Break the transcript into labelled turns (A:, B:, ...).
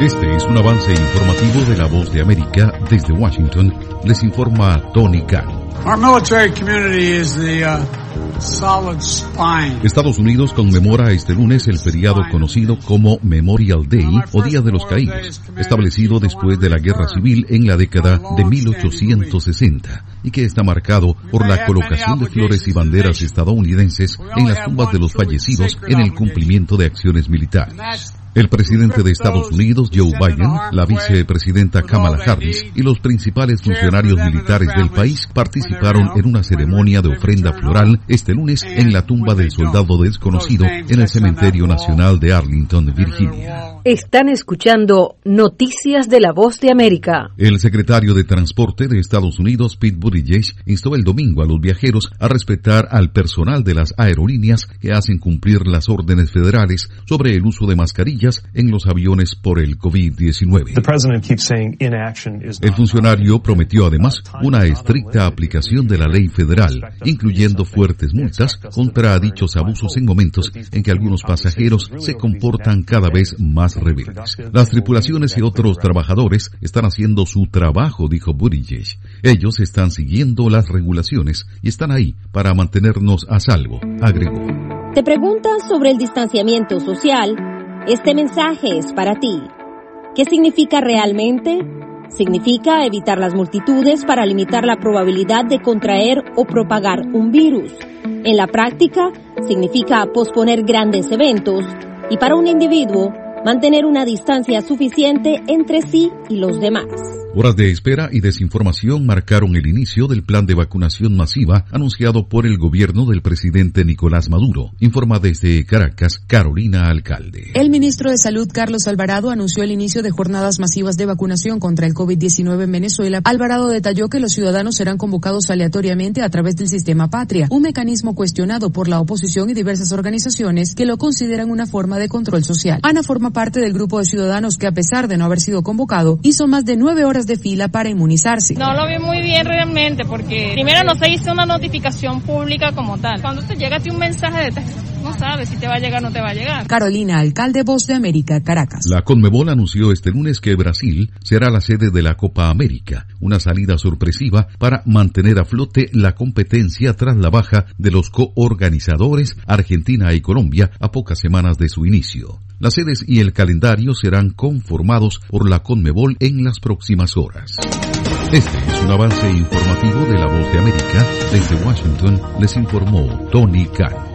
A: Este es un avance informativo de La Voz de América. Desde Washington les informa Tony Khan.
B: Our military community is the solid spine.
A: Estados Unidos conmemora este lunes el feriado conocido como Memorial Day o Día de los Caídos, establecido después de la Guerra Civil en la década de 1860 y que está marcado por la colocación de flores y banderas estadounidenses en las tumbas de los fallecidos en el cumplimiento de acciones militares. El presidente de Estados Unidos, Joe Biden, la vicepresidenta Kamala Harris y los principales funcionarios militares del país participaron en una ceremonia de ofrenda floral este lunes en la tumba del soldado desconocido en el Cementerio Nacional de Arlington, Virginia.
C: Están escuchando Noticias de La Voz de América.
A: El secretario de Transporte de Estados Unidos, Pete Buttigieg, instó el domingo a los viajeros a respetar al personal de las aerolíneas que hacen cumplir las órdenes federales sobre el uso de mascarillas en los aviones por el COVID-19. El funcionario prometió además una estricta aplicación de la ley federal, incluyendo fuertes multas contra dichos abusos en momentos en que algunos pasajeros se comportan cada vez más rebeldes. Las tripulaciones y otros trabajadores están haciendo su trabajo, dijo Buttigieg. Ellos están siguiendo las regulaciones y están ahí para mantenernos a salvo, agregó.
D: ¿Te preguntas sobre el distanciamiento social? Este mensaje es para ti. ¿Qué significa realmente? Significa evitar las multitudes para limitar la probabilidad de contraer o propagar un virus. En la práctica, significa posponer grandes eventos y para un individuo, mantener una distancia suficiente entre sí y los demás.
A: Horas de espera y desinformación marcaron el inicio del plan de vacunación masiva anunciado por el gobierno del presidente Nicolás Maduro, informa desde Caracas Carolina Alcalde.
E: El ministro de Salud, Carlos Alvarado, anunció el inicio de jornadas masivas de vacunación contra el COVID-19 en Venezuela. Alvarado detalló que los ciudadanos serán convocados aleatoriamente a través del sistema Patria, un mecanismo cuestionado por la oposición y diversas organizaciones que lo consideran una forma de control social. Ana forma parte del grupo de ciudadanos que, a pesar de no haber sido convocado, hizo más de 9 horas de fila para inmunizarse.
F: No lo vi muy bien realmente porque primero no se hizo una notificación pública como tal. Cuando te llega a ti un mensaje de texto, no sabes si te va a llegar o no te va a llegar.
E: Carolina Alcalde, Voz de América, Caracas.
A: La Conmebol anunció este lunes que Brasil será la sede de la Copa América, una salida sorpresiva para mantener a flote la competencia tras la baja de los coorganizadores Argentina y Colombia a pocas semanas de su inicio. Las sedes y el calendario serán conformados por la Conmebol en las próximas horas. Este es un avance informativo de La Voz de América. Desde Washington les informó Tony Khan.